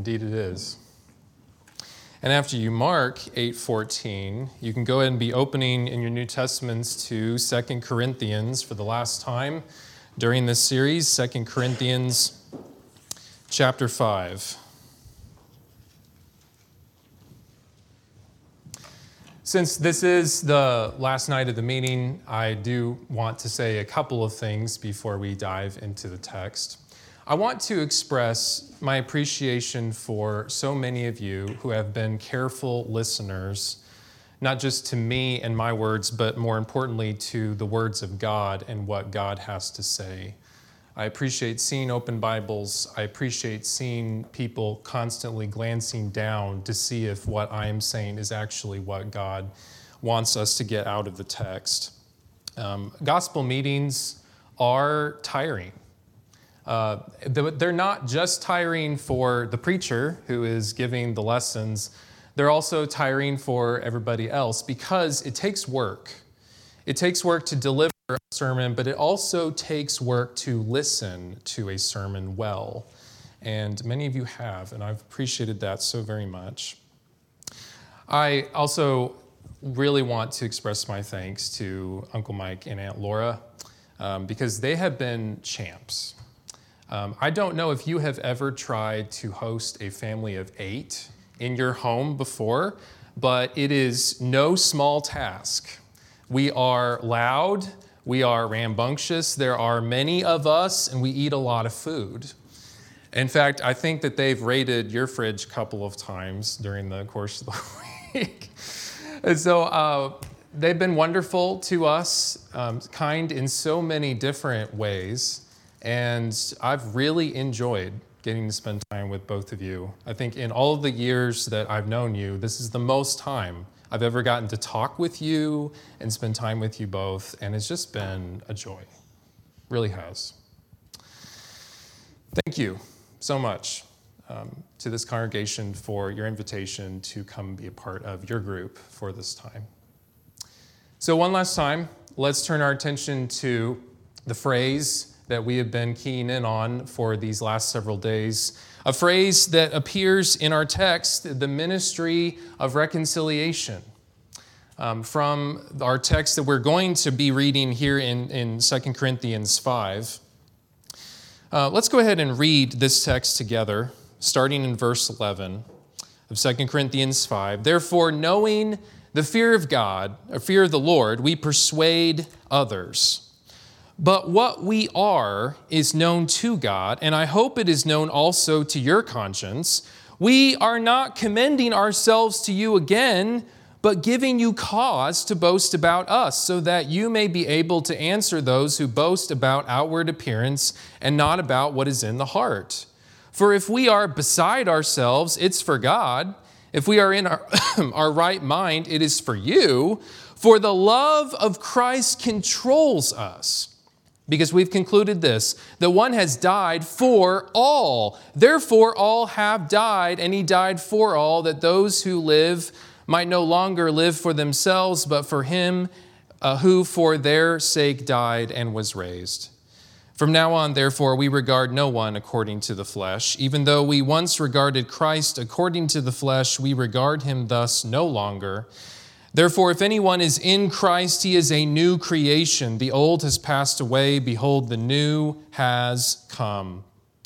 Indeed it is. And after you mark 8:14, you can go ahead and be opening in your New Testaments to 2 Corinthians for the last time during this series, 2 Corinthians chapter 5. Since this is the last night of the meeting, I do want to say a couple of things before we dive into the text. I want to express my appreciation for so many of you who have been careful listeners, not just to me and my words, but more importantly to the words of God and what God has to say. I appreciate seeing open Bibles. I appreciate seeing people constantly glancing down to see if what I am saying is actually what God wants us to get out of the text. Gospel meetings are tiring. They're not just tiring for the preacher who is giving the lessons. They're also tiring for everybody else because it takes work. It takes work to deliver a sermon, but it also takes work to listen to a sermon well. And many of you have, and I've appreciated that so very much. I also really want to express my thanks to Uncle Mike and Aunt Laura because they have been champs. I don't know if you have ever tried to host a family of 8 in your home before, but it is no small task. We are loud, we are rambunctious, there are many of us, and we eat a lot of food. In fact, I think that they've raided your fridge a couple of times during the course of the week. And so they've been wonderful to us, kind in so many different ways, and I've really enjoyed getting to spend time with both of you. I think in all of the years that I've known you, this is the most time I've ever gotten to talk with you and spend time with you both, and it's just been a joy. Really has. Thank you so much to this congregation for your invitation to come be a part of your group for this time. So one last time, let's turn our attention to the phrase that we have been keying in on for these last several days. A phrase that appears in our text, the ministry of reconciliation. From our text that we're going to be reading here in 2 Corinthians 5. Let's go ahead and read this text together, starting in verse 11 of 2 Corinthians 5. Therefore, knowing the fear of God, or fear of the Lord, we persuade others. But what we are is known to God, and I hope it is known also to your conscience. We are not commending ourselves to you again, but giving you cause to boast about us, so that you may be able to answer those who boast about outward appearance and not about what is in the heart. For if we are beside ourselves, it's for God. If we are in our right mind, it is for you. For the love of Christ controls us. Because we've concluded this, that one has died for all. Therefore, all have died, and he died for all, that those who live might no longer live for themselves, but for him who for their sake died and was raised. From now on, therefore, we regard no one according to the flesh. Even though we once regarded Christ according to the flesh, we regard him thus no longer. Therefore, if anyone is in Christ, he is a new creation. The old has passed away. Behold, the new has come.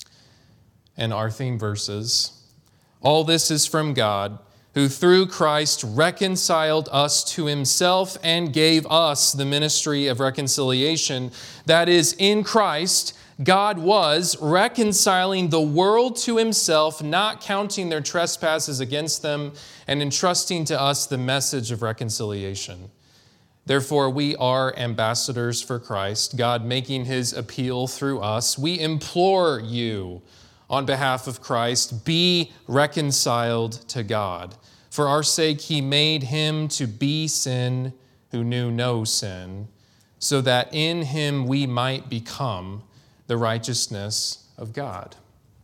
And our theme verses. All this is from God, who through Christ reconciled us to himself and gave us the ministry of reconciliation. That is, in Christ, God was reconciling the world to himself, not counting their trespasses against them, and entrusting to us the message of reconciliation. Therefore, we are ambassadors for Christ, God making his appeal through us. We implore you, on behalf of Christ, be reconciled to God. For our sake, he made him to be sin who knew no sin, so that in him we might become the righteousness of God.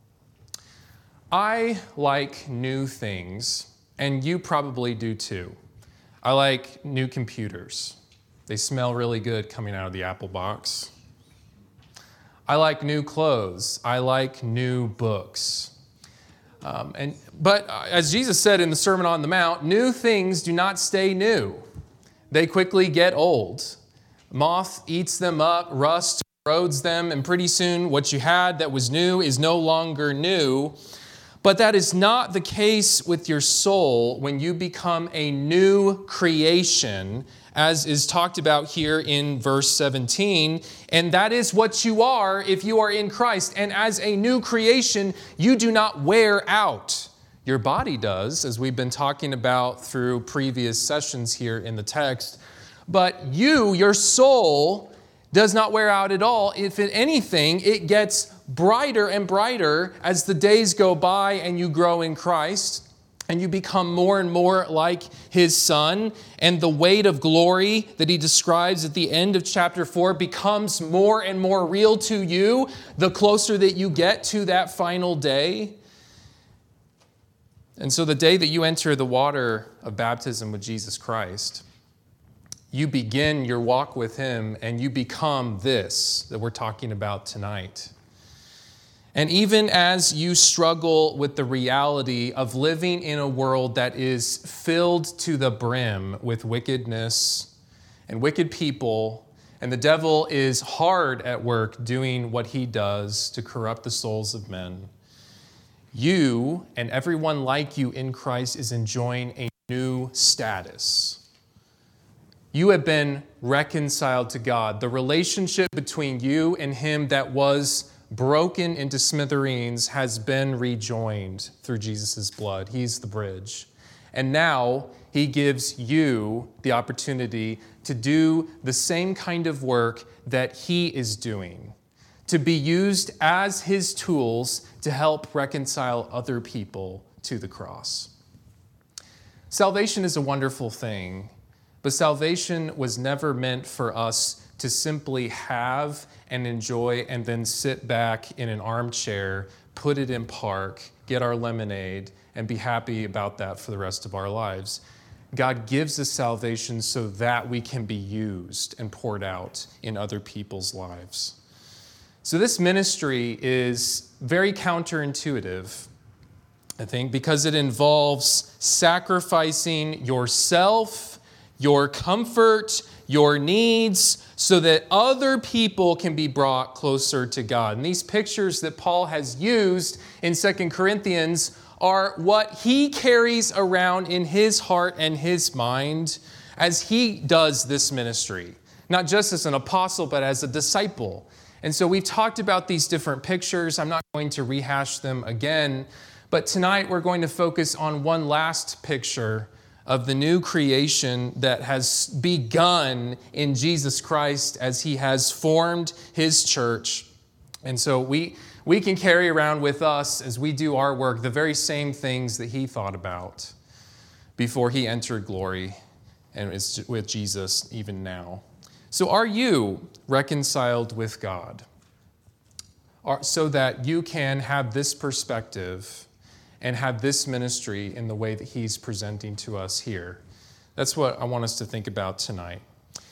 I like new things, and you probably do too. I like new computers. They smell really good coming out of the Apple box. I like new clothes. I like new books. But as Jesus said in the Sermon on the Mount, new things do not stay new. They quickly get old. Moth eats them up, rust erodes them, and pretty soon what you had that was new is no longer new. But that is not the case with your soul when you become a new creation, as is talked about here in verse 17. And that is what you are if you are in Christ. And as a new creation, you do not wear out. Your body does, as we've been talking about through previous sessions here in the text. But you, your soul, does not wear out at all. If anything, it gets brighter and brighter as the days go by and you grow in Christ and you become more and more like His Son. And the weight of glory that He describes at the end of chapter 4 becomes more and more real to you the closer that you get to that final day. And so the day that you enter the water of baptism with Jesus Christ, you begin your walk with Him and you become this that we're talking about tonight. And even as you struggle with the reality of living in a world that is filled to the brim with wickedness and wicked people, and the devil is hard at work doing what he does to corrupt the souls of men, you and everyone like you in Christ is enjoying a new status. You have been reconciled to God. The relationship between you and Him that was broken into smithereens has been rejoined through Jesus' blood. He's the bridge. And now He gives you the opportunity to do the same kind of work that He is doing, to be used as His tools to help reconcile other people to the cross. Salvation is a wonderful thing. But salvation was never meant for us to simply have and enjoy and then sit back in an armchair, put it in park, get our lemonade, and be happy about that for the rest of our lives. God gives us salvation so that we can be used and poured out in other people's lives. So this ministry is very counterintuitive, I think, because it involves sacrificing yourself, your comfort, your needs, so that other people can be brought closer to God. And these pictures that Paul has used in 2 Corinthians are what he carries around in his heart and his mind as he does this ministry, not just as an apostle, but as a disciple. And so we've talked about these different pictures. I'm not going to rehash them again, but tonight we're going to focus on one last picture of the new creation that has begun in Jesus Christ as He has formed His church. And so we can carry around with us as we do our work the very same things that He thought about before He entered glory and is with Jesus even now. So are you reconciled with God so that you can have this perspective and have this ministry in the way that He's presenting to us here? That's what I want us to think about tonight.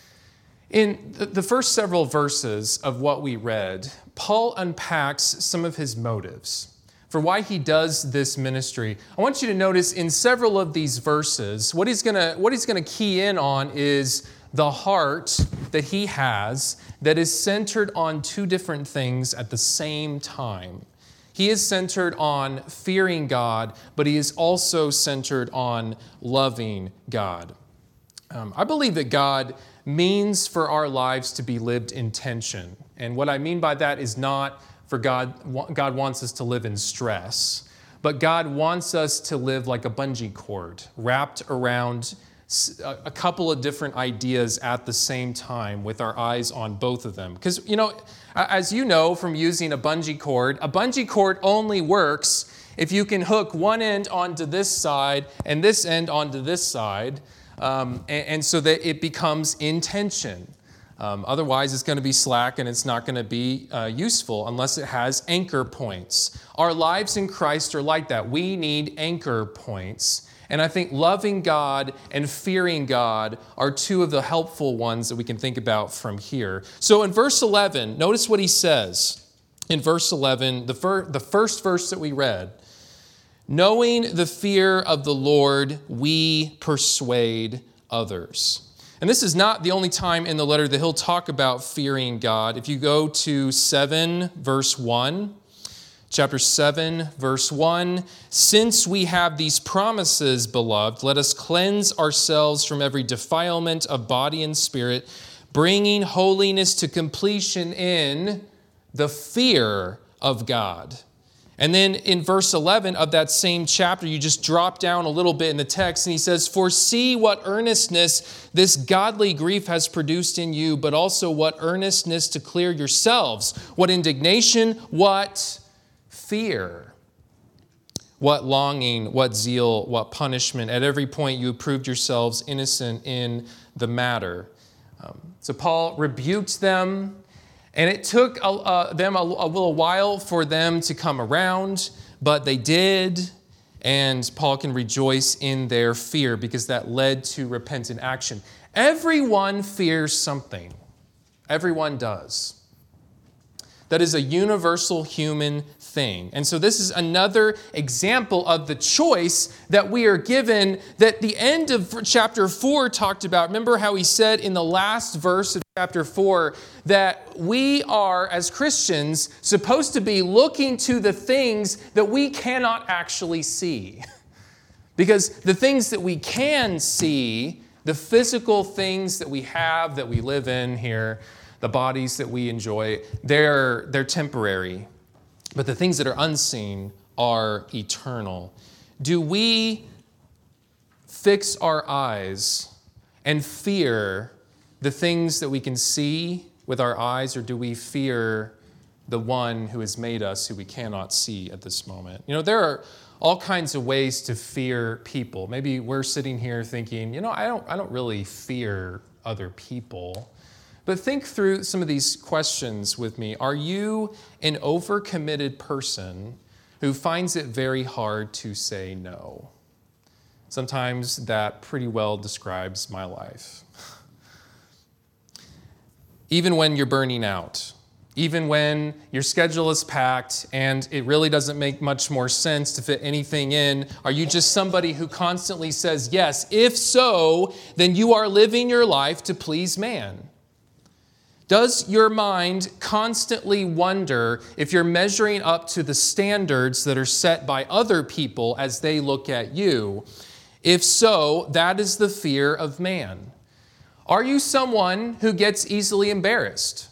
In the first several verses of what we read, Paul unpacks some of his motives for why he does this ministry. I want you to notice in several of these verses, what he's gonna key in on is the heart that he has that is centered on two different things at the same time. He is centered on fearing God, but he is also centered on loving God. I believe that God means for our lives to be lived in tension. And what I mean by that is not for God wants us to live in stress, but God wants us to live like a bungee cord wrapped around a couple of different ideas at the same time with our eyes on both of them. Because, as you know from using a bungee cord only works if you can hook one end onto this side and this end onto this side, and so that it becomes in tension. Otherwise, it's going to be slack and it's not going to be useful unless it has anchor points. Our lives in Christ are like that. We need anchor points. And I think loving God and fearing God are two of the helpful ones that we can think about from here. So in verse 11, notice what he says. In verse 11, the first verse that we read, knowing the fear of the Lord, we persuade others. And this is not the only time in the letter that he'll talk about fearing God. If you go to 7, verse 1, chapter 7, verse 1, since we have these promises, beloved, let us cleanse ourselves from every defilement of body and spirit, bringing holiness to completion in the fear of God. And then in verse 11 of that same chapter, you just drop down a little bit in the text, and he says, for see what earnestness this godly grief has produced in you, but also what earnestness to clear yourselves, what indignation, what fear, what longing, what zeal, what punishment. At every point you proved yourselves innocent in the matter. So Paul rebuked them. And it took them a little while for them to come around, but they did. And Paul can rejoice in their fear because that led to repentant action. Everyone fears something. Everyone does. That is a universal human thing. And so this is another example of the choice that we are given that the end of chapter 4 talked about. Remember how he said in the last verse of chapter 4 that we are, as Christians, supposed to be looking to the things that we cannot actually see. Because the things that we can see, the physical things that we have, that we live in here, the bodies that we enjoy, they're temporary. But the things that are unseen are eternal. Do we fix our eyes and fear the things that we can see with our eyes, or do we fear the one who has made us who we cannot see at this moment? You know, there are all kinds of ways to fear people. Maybe we're sitting here thinking, you know, I don't really fear other people. But think through some of these questions with me. Are you an overcommitted person who finds it very hard to say no? Sometimes that pretty well describes my life. Even when you're burning out, even when your schedule is packed and it really doesn't make much more sense to fit anything in, are you just somebody who constantly says yes? If so, then you are living your life to please man. Does your mind constantly wonder if you're measuring up to the standards that are set by other people as they look at you? If so, that is the fear of man. Are you someone who gets easily embarrassed?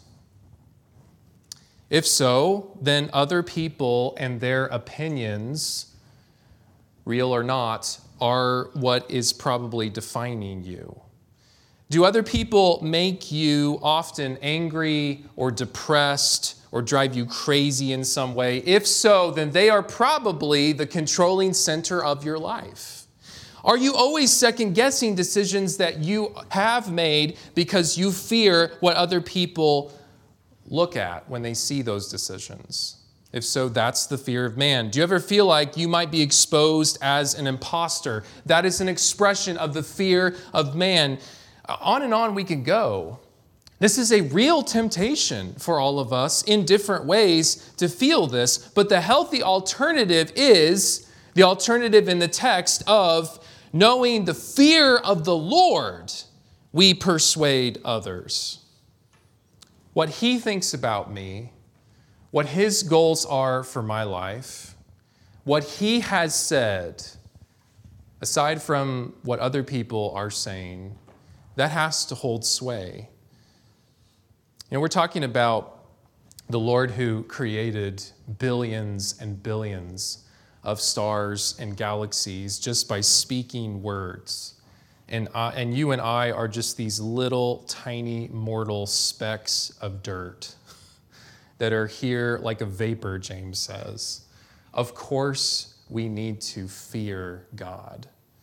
If so, then other people and their opinions, real or not, are what is probably defining you. Do other people make you often angry or depressed or drive you crazy in some way? If so, then they are probably the controlling center of your life. Are you always second-guessing decisions that you have made because you fear what other people look at when they see those decisions? If so, that's the fear of man. Do you ever feel like you might be exposed as an imposter? That is an expression of the fear of man. On and on we can go. This is a real temptation for all of us in different ways to feel this, but the healthy alternative is the alternative in the text of knowing the fear of the Lord, we persuade others. What he thinks about me, what his goals are for my life, what he has said, aside from what other people are saying, that has to hold sway. You know, we're talking about the Lord who created billions and billions of stars and galaxies just by speaking words. And you and I are just these little tiny mortal specks of dirt that are here like a vapor, James says. Of course, we need to fear God.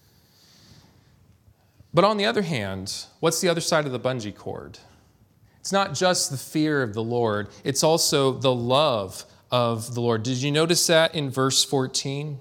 But on the other hand, what's the other side of the bungee cord? It's not just the fear of the Lord, it's also the love of the Lord. Did you notice that in verse 14?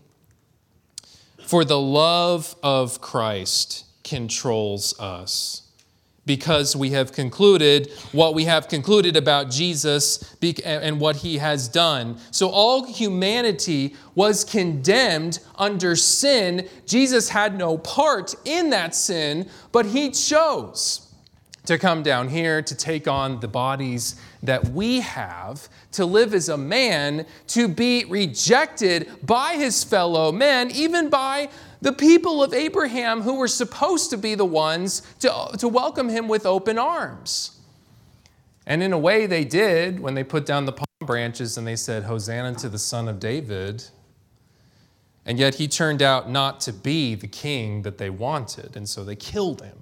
For the love of Christ controls us, because we have concluded what we have concluded about Jesus and what he has done. So all humanity was condemned under sin. Jesus had no part in that sin, but he chose to come down here to take on the bodies that we have, to live as a man, to be rejected by his fellow men, even by the people of Abraham who were supposed to be the ones to welcome him with open arms. And in a way they did when they put down the palm branches and they said, "Hosanna to the Son of David." And yet he turned out not to be the king that they wanted, and so they killed him.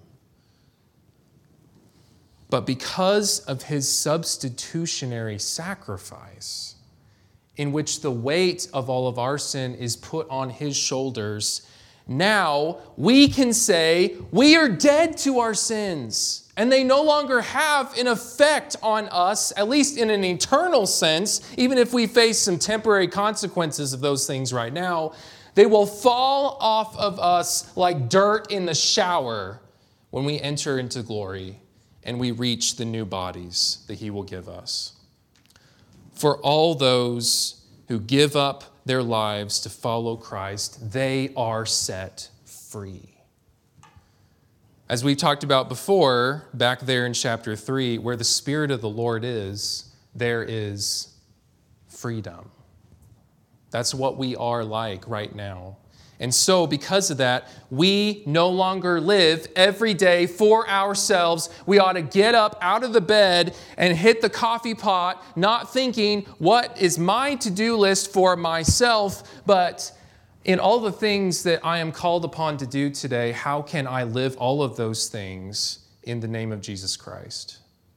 But because of his substitutionary sacrifice, in which the weight of all of our sin is put on his shoulders, now we can say we are dead to our sins, and they no longer have an effect on us, at least in an eternal sense. Even if we face some temporary consequences of those things right now, they will fall off of us like dirt in the shower when we enter into glory and we reach the new bodies that he will give us. For all those who give up their lives to follow Christ, they are set free. As we talked about before, back there in chapter 3, where the Spirit of the Lord is, there is freedom. That's what we are like right now. And so because of that, we no longer live every day for ourselves. We ought to get up out of the bed and hit the coffee pot, not thinking, what is my to-do list for myself, but in all the things that I am called upon to do today, how can I live all of those things in the name of Jesus Christ?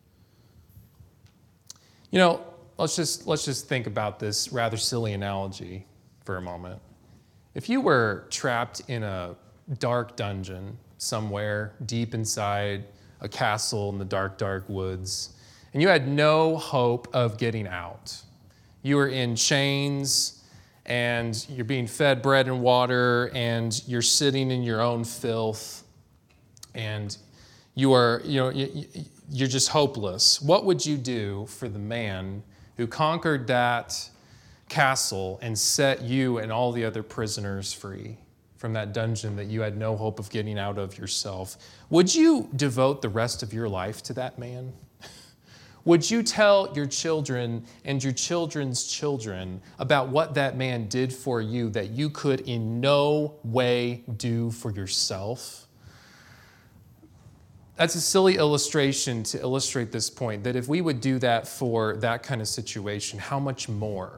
You know, let's just think about this rather silly analogy for a moment. If you were trapped in a dark dungeon somewhere deep inside a castle in the dark, dark woods, and you had no hope of getting out, you were in chains, and you're being fed bread and water, and you're sitting in your own filth, and you're just hopeless. What would you do for the man who conquered that castle and set you and all the other prisoners free from that dungeon that you had no hope of getting out of yourself? Would you devote the rest of your life to that man? Would you tell your children and your children's children about what that man did for you that you could in no way do for yourself? That's a silly illustration to illustrate this point, that if we would do that for that kind of situation, how much more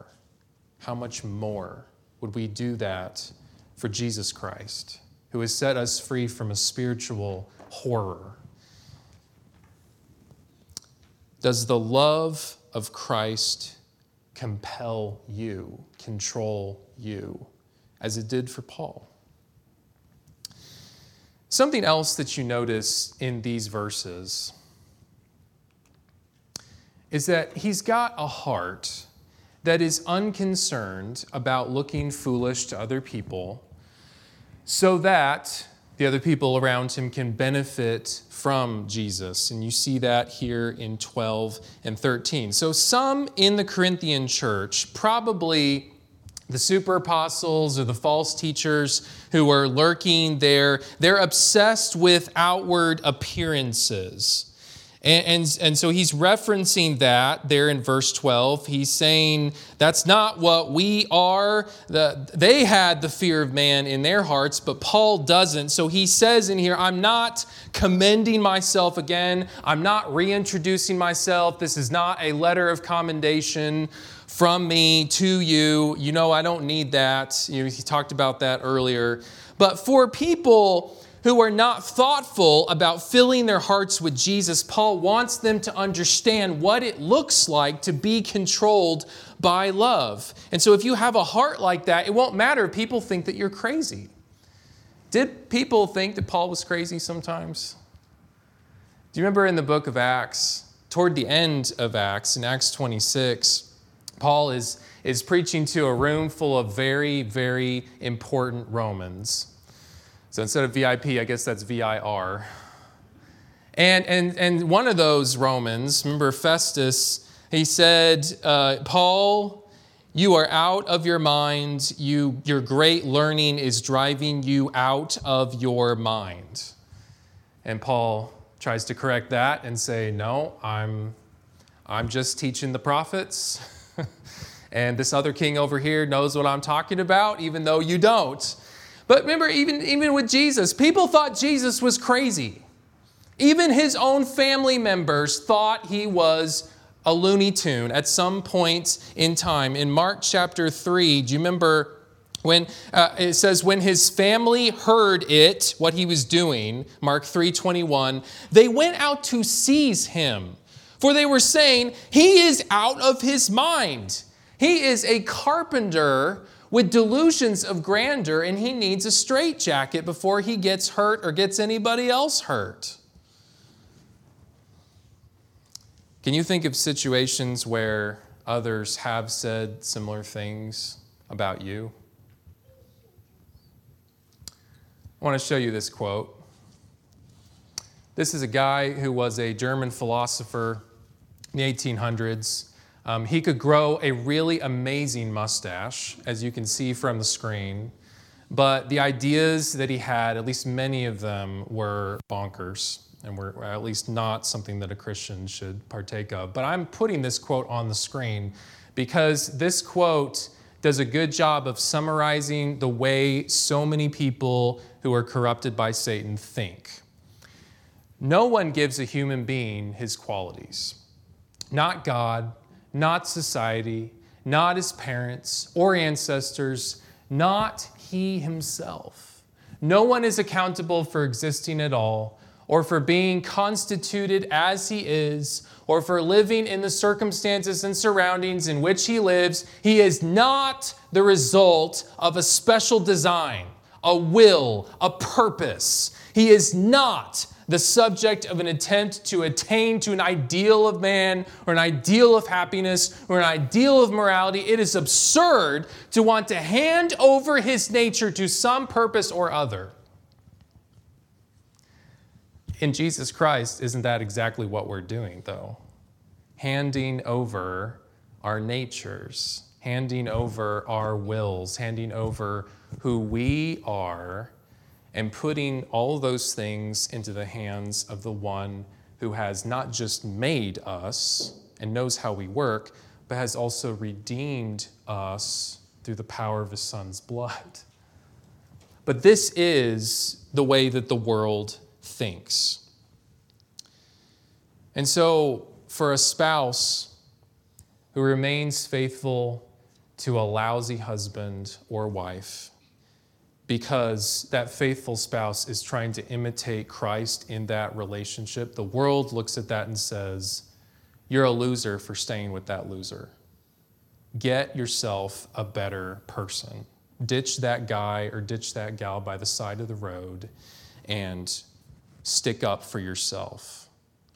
would we do that for Jesus Christ, who has set us free from a spiritual horror? Does the love of Christ compel you, control you, as it did for Paul? Something else that you notice in these verses is that he's got a heart that is unconcerned about looking foolish to other people so that the other people around him can benefit from Jesus. And you see that here in 12 and 13. So some in the Corinthian church, probably the super apostles or the false teachers who are lurking there, they're obsessed with outward appearances. And so he's referencing that there in verse 12. He's saying that's not what we are. They had the fear of man in their hearts, but Paul doesn't. So he says in here, I'm not commending myself again. I'm not reintroducing myself. This is not a letter of commendation from me to you. You know, I don't need that. He talked about that earlier. But for people who are not thoughtful about filling their hearts with Jesus, Paul wants them to understand what it looks like to be controlled by love. And so if you have a heart like that, it won't matter if people think that you're crazy. Did people think that Paul was crazy sometimes? Do you remember in the book of Acts, toward the end of Acts, in Acts 26, Paul is preaching to a room full of very, very important Romans. So instead of VIP, I guess that's VIR. And one of those Romans, remember Festus, he said, Paul, you are out of your mind. Your great learning is driving you out of your mind. And Paul tries to correct that and say, no, I'm just teaching the prophets. And this other king over here knows what I'm talking about, even though you don't. But remember, even with Jesus, people thought Jesus was crazy. Even his own family members thought he was a Looney Tune at some point in time. In Mark chapter 3, do you remember when it says, when his family heard it, what he was doing, Mark 3:21, they went out to seize him. For they were saying, he is out of his mind. He is a carpenter with delusions of grandeur, and he needs a straitjacket before he gets hurt or gets anybody else hurt. Can you think of situations where others have said similar things about you? I want to show you this quote. This is a guy who was a German philosopher in the 1800s. He could grow a really amazing mustache, as you can see from the screen. But the ideas that he had, at least many of them, were bonkers and were at least not something that a Christian should partake of. But I'm putting this quote on the screen because this quote does a good job of summarizing the way so many people who are corrupted by Satan think. No one gives a human being his qualities. Not God, not society, not his parents or ancestors, not he himself. No one is accountable for existing at all, or for being constituted as he is, or for living in the circumstances and surroundings in which he lives. He is not the result of a special design, a will, a purpose. He is not the subject of an attempt to attain to an ideal of man or an ideal of happiness or an ideal of morality. It is absurd to want to hand over his nature to some purpose or other. In Jesus Christ, isn't that exactly what we're doing, though? Handing over our natures, handing over our wills, handing over who we are, and putting all those things into the hands of the one who has not just made us and knows how we work, but has also redeemed us through the power of his Son's blood. But this is the way that the world thinks. And so for a spouse who remains faithful to a lousy husband or wife, because that faithful spouse is trying to imitate Christ in that relationship, the world looks at that and says, you're a loser for staying with that loser. Get yourself a better person. Ditch that guy or ditch that gal by the side of the road and stick up for yourself.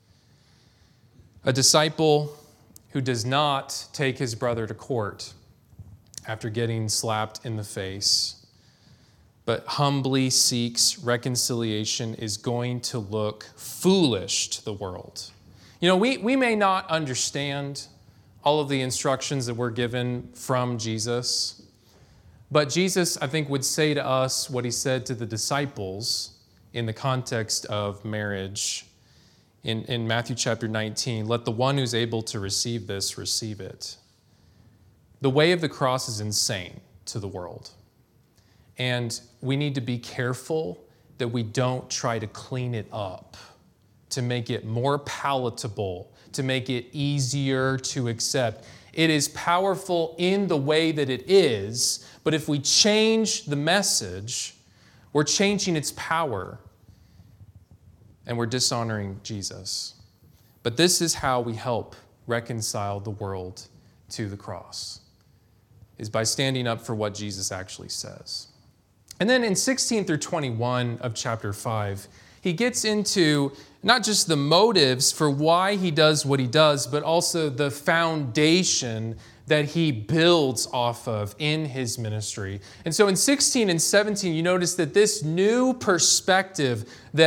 A disciple who does not take his brother to court after getting slapped in the face, but humbly seeks reconciliation, is going to look foolish to the world. You know, we may not understand all of the instructions that we're given from Jesus, but Jesus, I think, would say to us what he said to the disciples in the context of marriage in Matthew chapter 19. Let the one who's able to receive this receive it. The way of the cross is insane to the world. And we need to be careful that we don't try to clean it up, to make it more palatable, to make it easier to accept. It is powerful in the way that it is, but if we change the message, we're changing its power and we're dishonoring Jesus. But this is how we help reconcile the world to the cross, is by standing up for what Jesus actually says. And then in 16 through 21 of chapter 5, he gets into not just the motives for why he does what he does, but also the foundation that he builds off of in his ministry. And so in 16 and 17, you notice that this new perspective that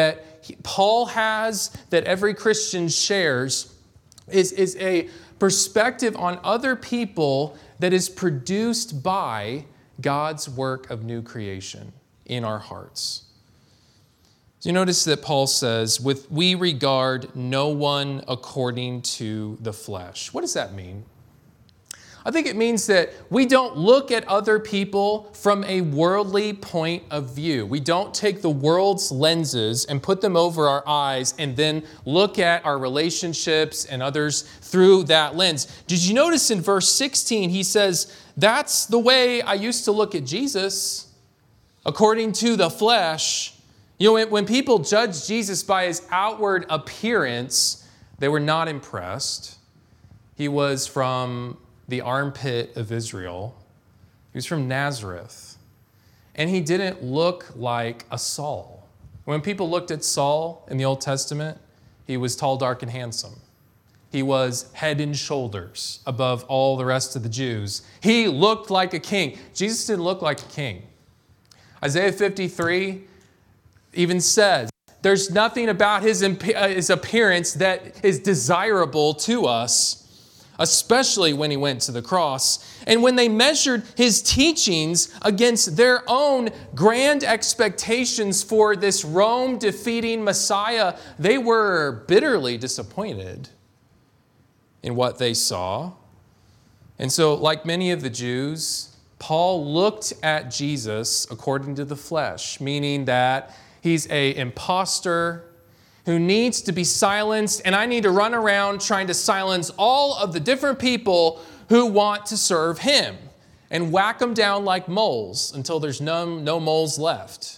Paul has, that every Christian shares, is a perspective on other people that is produced by God's work of new creation in our hearts. So you notice that Paul says, we regard no one according to the flesh. What does that mean? I think it means that we don't look at other people from a worldly point of view. We don't take the world's lenses and put them over our eyes and then look at our relationships and others through that lens. Did you notice in verse 16, he says, that's the way I used to look at Jesus, according to the flesh. You know, when people judged Jesus by his outward appearance, they were not impressed. He was from the armpit of Israel. He was from Nazareth. And he didn't look like a Saul. When people looked at Saul in the Old Testament, he was tall, dark, and handsome. He was head and shoulders above all the rest of the Jews. He looked like a king. Jesus didn't look like a king. Isaiah 53 even says, there's nothing about his appearance that is desirable to us, especially when he went to the cross. And when they measured his teachings against their own grand expectations for this Rome-defeating Messiah, they were bitterly disappointed in what they saw. And so, like many of the Jews, Paul looked at Jesus according to the flesh, meaning that he's an imposter who needs to be silenced, and I need to run around trying to silence all of the different people who want to serve him and whack them down like moles until there's no moles left.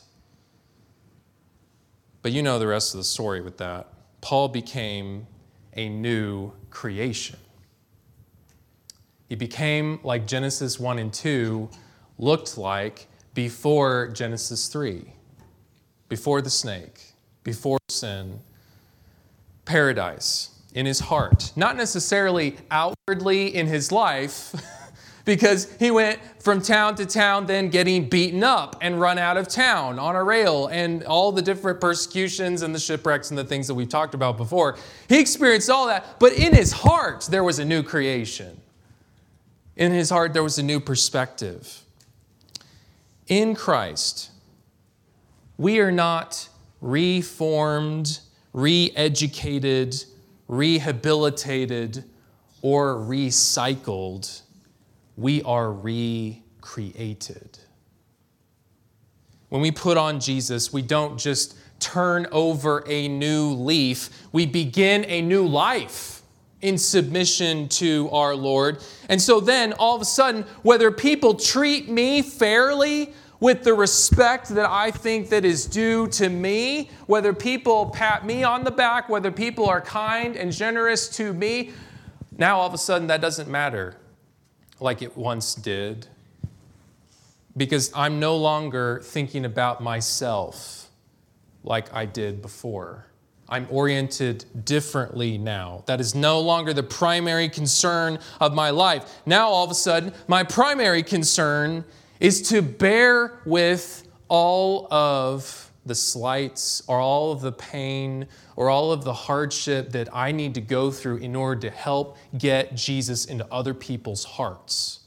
But you know the rest of the story with that. Paul became a new creation. He became like Genesis 1 and 2 looked like before Genesis 3, before the snake, before sin. Paradise in his heart, not necessarily outwardly in his life, because he went from town to town then getting beaten up and run out of town on a rail and all the different persecutions and the shipwrecks and the things that we've talked about before. He experienced all that, but in his heart there was a new creation. In his heart there was a new perspective. In Christ, we are not reformed, re-educated, rehabilitated, or recycled. We are recreated. When we put on Jesus, we don't just turn over a new leaf. We begin a new life in submission to our Lord. And so then, all of a sudden, whether people treat me fairly with the respect that I think that is due to me, whether people pat me on the back, whether people are kind and generous to me, now all of a sudden that doesn't matter like it once did, because I'm no longer thinking about myself like I did before. I'm oriented differently now. That is no longer the primary concern of my life. Now all of a sudden, my primary concern is to bear with all of the slights or all of the pain or all of the hardship that I need to go through in order to help get Jesus into other people's hearts.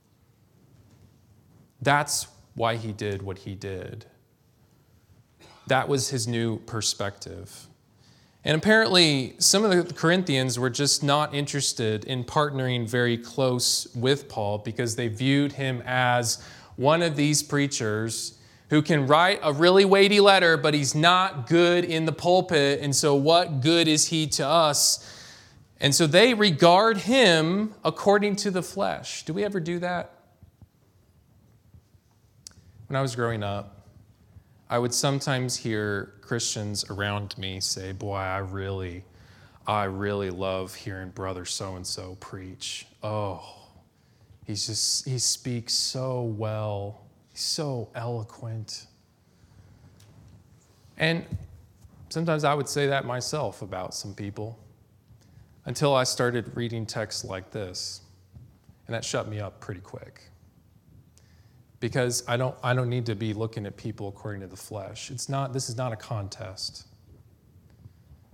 That's why he did what he did. That was his new perspective. And apparently, some of the Corinthians were just not interested in partnering very close with Paul because they viewed him as one of these preachers who can write a really weighty letter, but he's not good in the pulpit, and so what good is he to us? And so they regard him according to the flesh. Do we ever do that? When I was growing up, I would sometimes hear Christians around me say, boy, I really love hearing brother so-and-so preach. Oh, he speaks so well. He's so eloquent. And sometimes I would say that myself about some people until I started reading texts like this. And that shut me up pretty quick. Because I don't need to be looking at people according to the flesh. This is not a contest.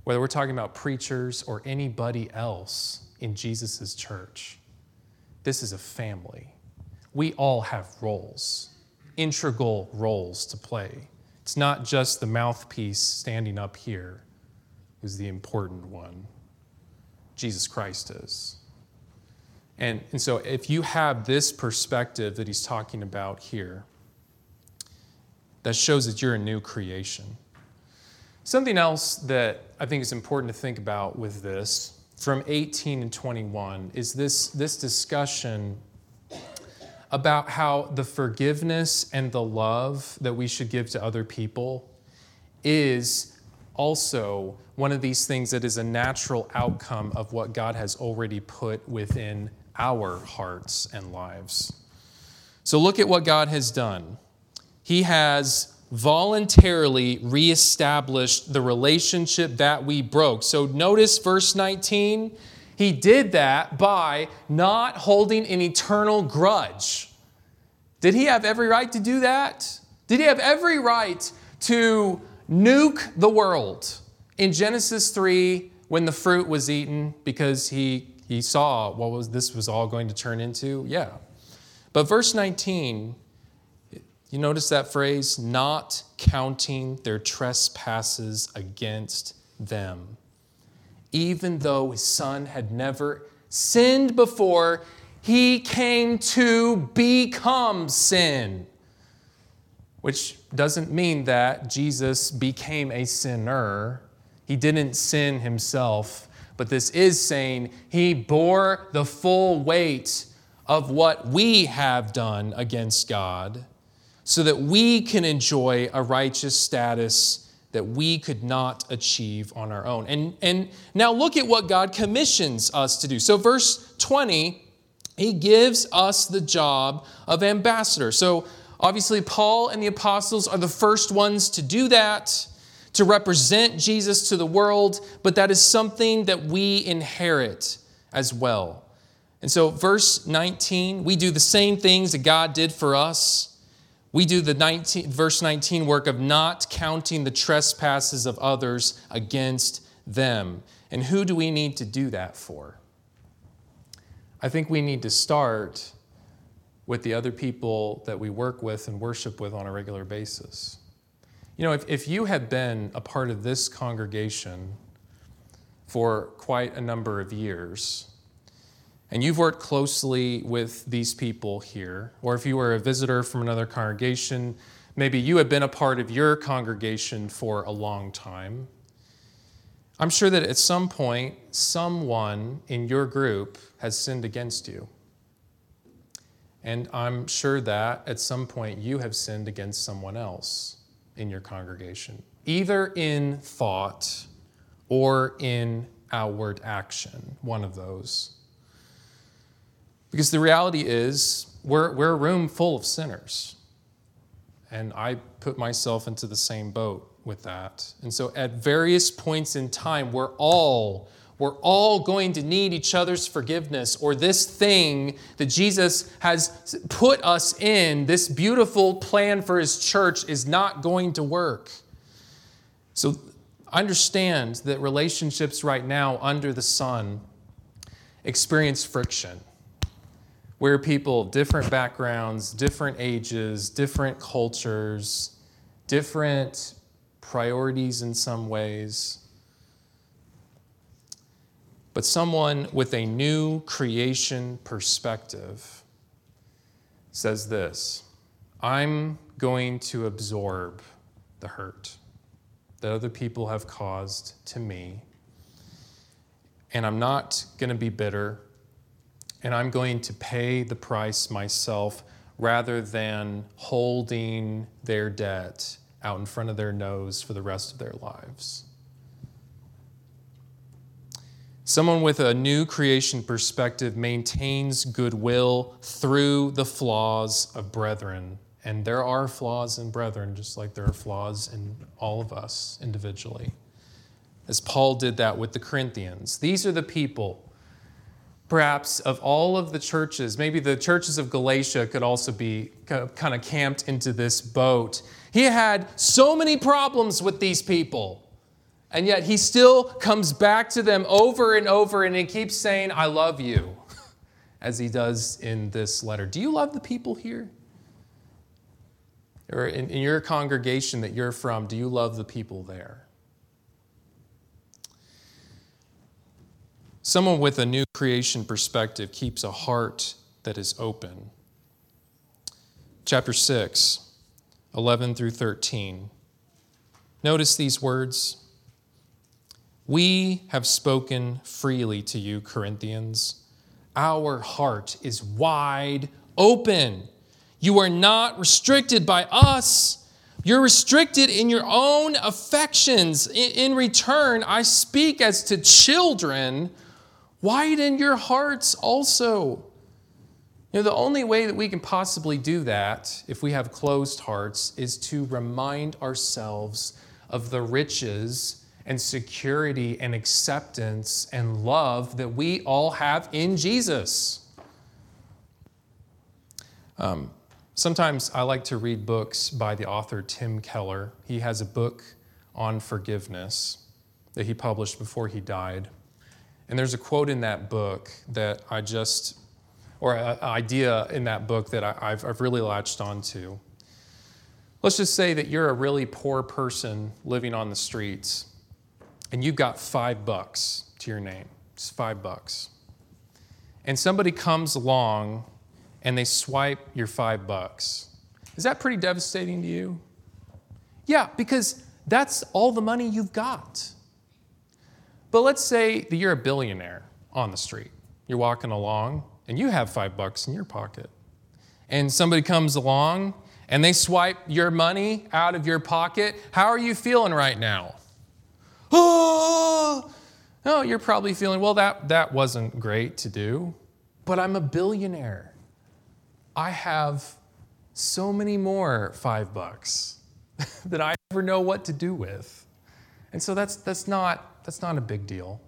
whether we're talking about preachers or anybody else in Jesus' church, this is a family. We all have roles, integral roles to play. It's not just the mouthpiece standing up here who's the important one. Jesus Christ is. And so if you have this perspective that he's talking about here, that shows that you're a new creation. Something else that I think is important to think about with this, from 18 and 21, is this discussion about how the forgiveness and the love that we should give to other people is also one of these things that is a natural outcome of what God has already put within our hearts and lives. So look at what God has done. He has voluntarily reestablished the relationship that we broke. So notice verse 19. He did that by not holding an eternal grudge. Did he have every right to do that? Did he have every right to nuke the world in Genesis 3 when the fruit was eaten because he saw what this was all going to turn into? Yeah. But verse 19, you notice that phrase, not counting their trespasses against them. Even though his son had never sinned before, he came to become sin. Which doesn't mean that Jesus became a sinner. He didn't sin himself. But this is saying he bore the full weight of what we have done against God so that we can enjoy a righteous status that we could not achieve on our own. And now look at what God commissions us to do. So verse 20, he gives us the job of ambassador. So obviously Paul and the apostles are the first ones to do that, to represent Jesus to the world, but that is something that we inherit as well. And so verse 19, we do the same things that God did for us. We do the verse 19 work of not counting the trespasses of others against them. And who do we need to do that for? I think we need to start with the other people that we work with and worship with on a regular basis. You know, if you have been a part of this congregation for quite a number of years, and you've worked closely with these people here, or if you were a visitor from another congregation, maybe you have been a part of your congregation for a long time, I'm sure that at some point, someone in your group has sinned against you. And I'm sure that at some point you have sinned against someone else in your congregation, either in thought or in outward action, one of those. Because the reality is, we're a room full of sinners. And I put myself into the same boat with that. And so at various points in time, we're all going to need each other's forgiveness, or this thing that Jesus has put us in, this beautiful plan for his church, is not going to work. So understand that relationships right now under the sun experience friction, where people, different backgrounds, different ages, different cultures, different priorities in some ways. But someone with a new creation perspective says this: I'm going to absorb the hurt that other people have caused to me, and I'm not going to be bitter, and I'm going to pay the price myself rather than holding their debt out in front of their nose for the rest of their lives. Someone with a new creation perspective maintains goodwill through the flaws of brethren. And there are flaws in brethren, just like there are flaws in all of us individually. As Paul did that with the Corinthians. These are the people, perhaps of all of the churches, maybe the churches of Galatia could also be kind of camped into this boat. He had so many problems with these people. And yet he still comes back to them over and over, and he keeps saying, I love you, as he does in this letter. Do you love the people here? Or in your congregation that you're from, do you love the people there? Someone with a new creation perspective keeps a heart that is open. Chapter 6, 11 through 13. Notice these words. We have spoken freely to you, Corinthians. Our heart is wide open. You are not restricted by us. You're restricted in your own affections. In return, I speak as to children. Widen your hearts also. The only way that we can possibly do that, if we have closed hearts, is to remind ourselves of the riches and security and acceptance and love that we all have in Jesus. Sometimes I like to read books by the author Tim Keller. He has a book on forgiveness that he published before he died. And there's a quote in that book that an idea in that book that I've really latched onto. Let's just say that you're a really poor person living on the streets, and you've got $5 to your name. It's $5. And somebody comes along and they swipe your $5. Is that pretty devastating to you? Yeah, because that's all the money you've got. But let's say that you're a billionaire on the street. You're walking along and you have $5 in your pocket. And somebody comes along and they swipe your money out of your pocket. How are you feeling right now? Oh, you're probably feeling, well, that wasn't great to do, but I'm a billionaire. I have so many more $5 that I never know what to do with. And so that's not a big deal.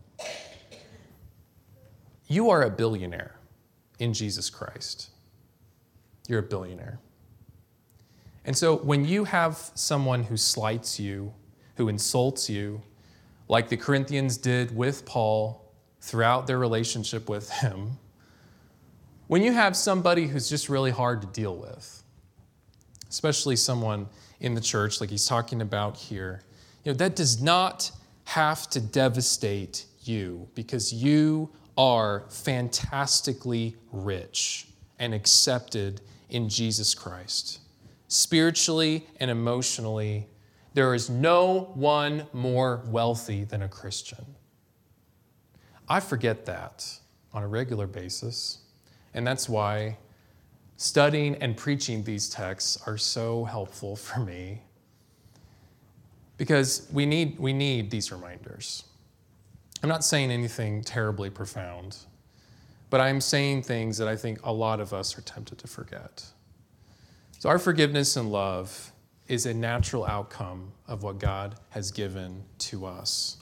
You are a billionaire in Jesus Christ. You're a billionaire. And so when you have someone who slights you, who insults you, like the Corinthians did with Paul throughout their relationship with him, when you have somebody who's just really hard to deal with, especially someone in the church like he's talking about here, that does not have to devastate you because you are fantastically rich and accepted in Jesus Christ. Spiritually and emotionally, there is no one more wealthy than a Christian. I forget that on a regular basis, and that's why studying and preaching these texts are so helpful for me, because we need these reminders. I'm not saying anything terribly profound, but I'm saying things that I think a lot of us are tempted to forget. So our forgiveness and love is a natural outcome of what God has given to us.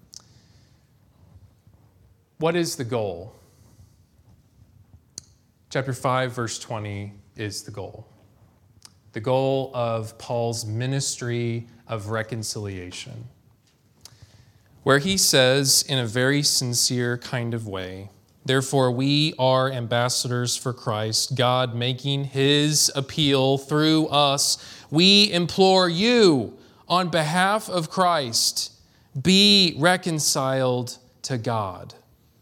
What is the goal? Chapter 5, verse 20 is the goal. The goal of Paul's ministry of reconciliation, where he says in a very sincere kind of way, therefore we are ambassadors for Christ, God making his appeal through us. We implore you on behalf of Christ, be reconciled to God.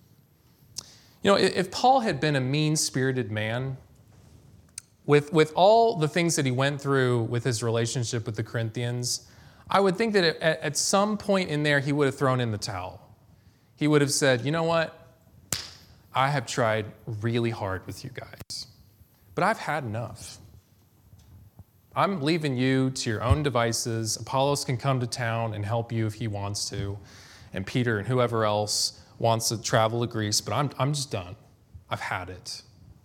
If Paul had been a mean-spirited man, with all the things that he went through with his relationship with the Corinthians, I would think that at some point in there, he would have thrown in the towel. He would have said, you know what? I have tried really hard with you guys, but I've had enough. I'm leaving you to your own devices. Apollos can come to town and help you if he wants to, and Peter and whoever else wants to travel to Greece, but I'm just done. I've had it.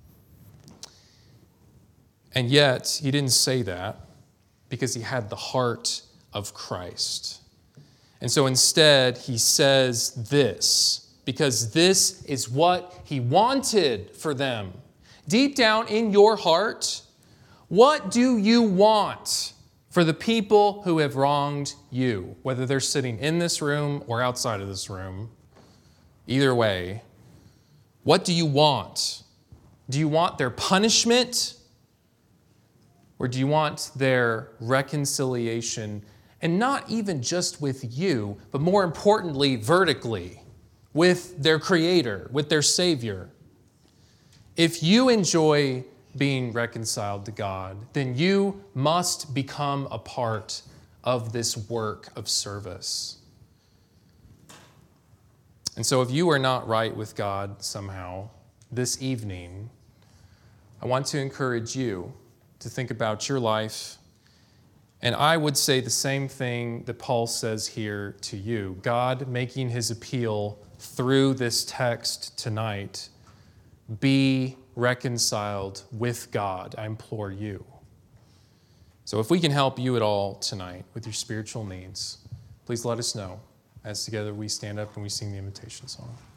And yet, he didn't say that because he had the heart of Christ. And so instead, he says this, because this is what he wanted for them. Deep down in your heart, what do you want For the people who have wronged you, whether they're sitting in this room or outside of this room, either way, what do you want? Do you want their punishment? Or do you want their reconciliation? And not even just with you, but more importantly, vertically, with their Creator, with their Savior. If you enjoy being reconciled to God, then you must become a part of this work of service. And so if you are not right with God somehow this evening, I want to encourage you to think about your life. And I would say the same thing that Paul says here to you. God making his appeal through this text tonight, be reconciled with God, I implore you. So if we can help you at all tonight with your spiritual needs, please let us know as together we stand up and we sing the invitation song.